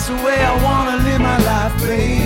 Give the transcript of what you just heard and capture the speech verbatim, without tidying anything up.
the way I wanna live my life, baby.